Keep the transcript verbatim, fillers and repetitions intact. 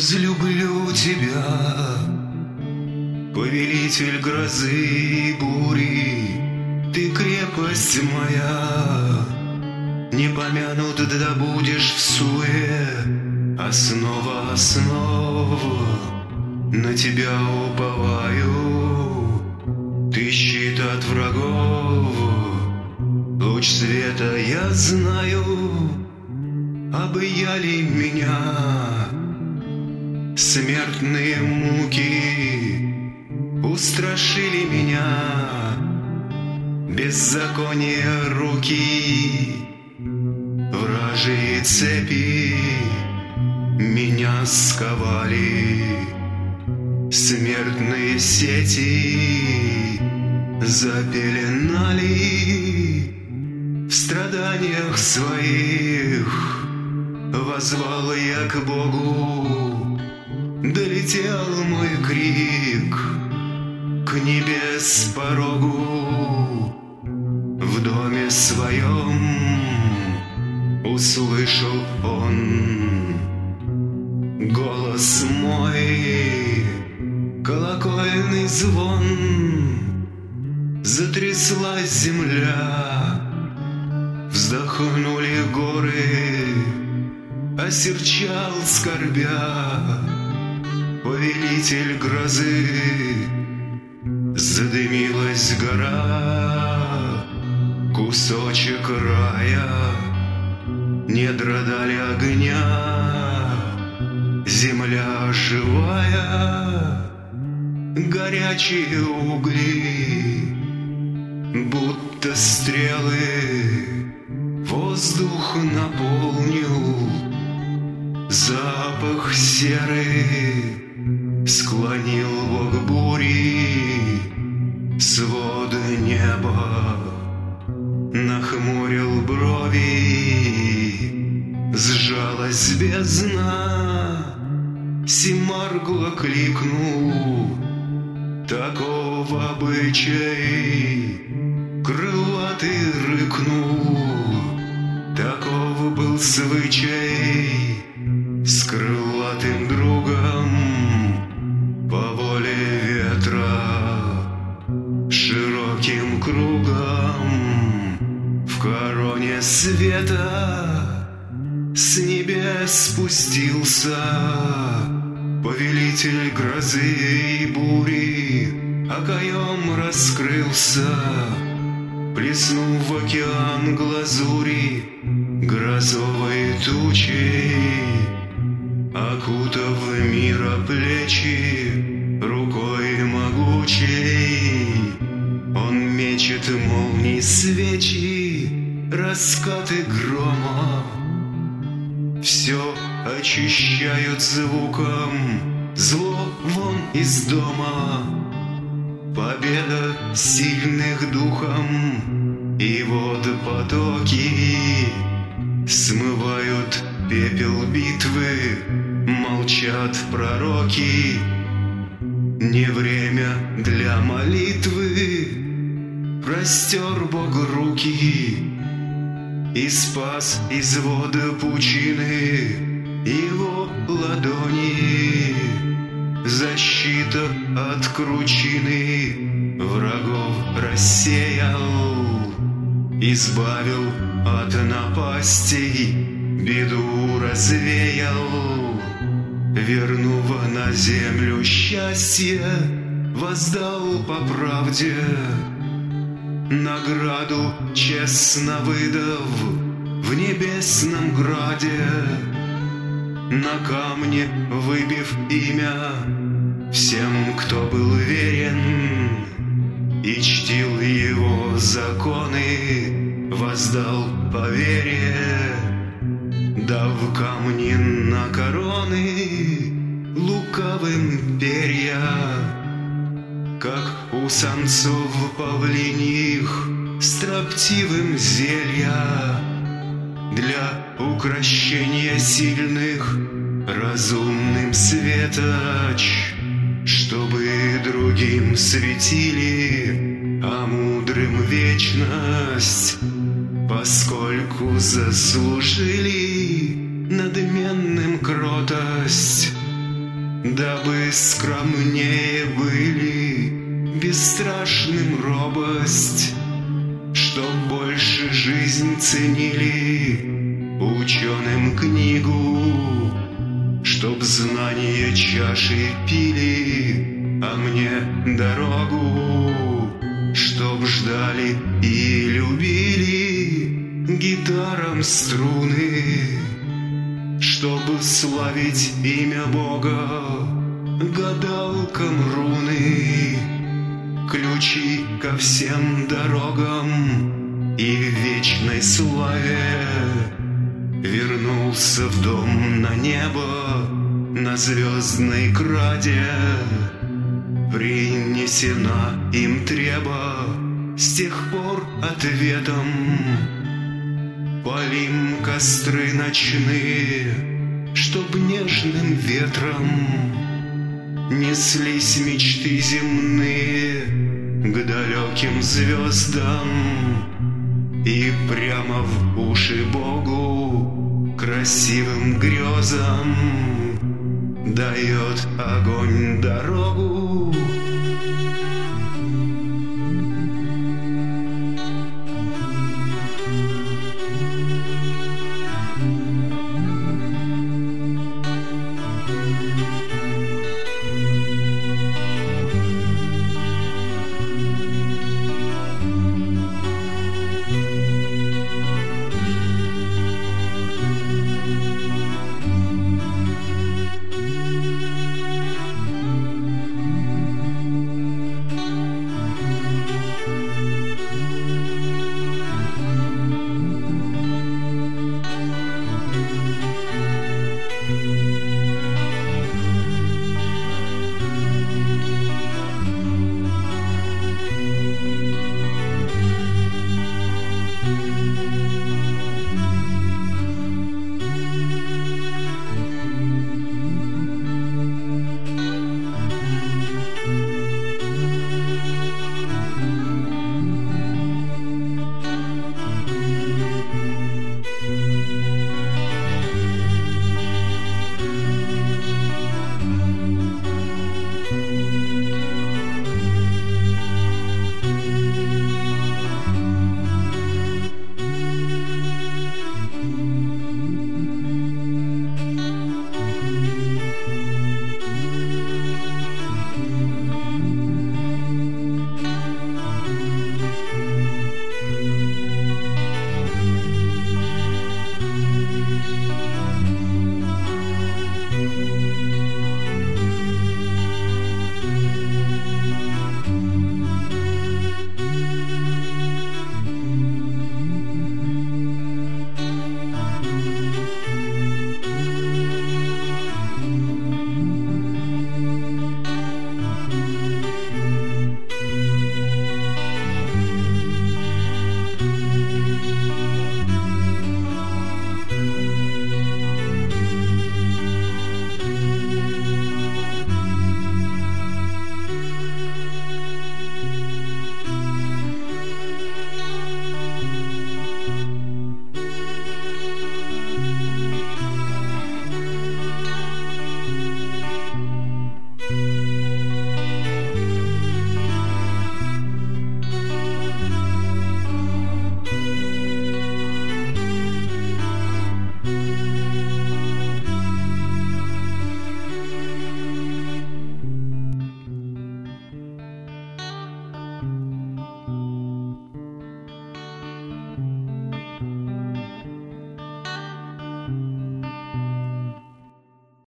возлюблю тебя, повелитель грозы и бури, ты крепость моя. Не помянут, да будешь в суе, основа основ, на тебя уповаю, ты щит от врагов, луч света я знаю, объяли меня смертные муки, устрашили меня беззаконие руки, вражьи цепи меня сковали, смертные сети запеленали. В страданиях своих воззвал я к Богу, долетел мой крик к небес порогу. В доме своем услышал он голос мой, колокольный звон. Затряслась земля, вздохнули горы, осерчал скорбя повелитель грозы. Задымилась гора, кусочек рая, недра дали огня, земля живая, горячие угли, будто стрелы, воздух наполнил, запах серы склонил Бог бури, свод неба нахмурил брови, сжалась бездна, Симаргла кликнул, таков обычай, крылатый рыкнул, таков был свычай, с крылатым другом по воле ветра широким кругом в короне света с небес спустился повелитель грозы и бури, окоем раскрылся, плеснув в океан глазури грозовой тучей, окутав мира плечи рукой могучей. Он мечет молнии свечи, раскаты грома, все очищают звуком, зло вон из дома. Победа сильных духом, и вот потоки смывают пепел битвы, молчат пророки. Не время для молитвы, простер Бог руки и спас из воды пучины его ладони. Защита от кручины врагов рассеял, избавил от напастей, беду развеял, вернув на землю счастье, воздал по правде, награду честно выдав в небесном граде, на камне выбив имя всем, кто был верен и чтил его законы, воздал по вере, дав камни на короны лукавым перья, как у самцов павлиньих строптивым зелья, для укрощения сильных разумным светоч, чтобы другим светили, а мудрым вечность, поскольку заслужили надменным кротость, дабы скромнее были, бесстрашным робость, чтоб больше жизнь ценили, ученым книгу, чтоб знания чаши пили, а мне дорогу, чтоб ждали и любили гитарам струны, чтобы славить имя Бога гадалкам руны, ключи ко всем дорогам и вечной славе. Вернулся в дом на небо, на звездной краде, принесена им треба с тех пор ответом. Полим костры ночные, чтоб нежным ветром неслись мечты земные к далеким звездам, и прямо в уши Богу, красивым грезам, дает огонь дорогу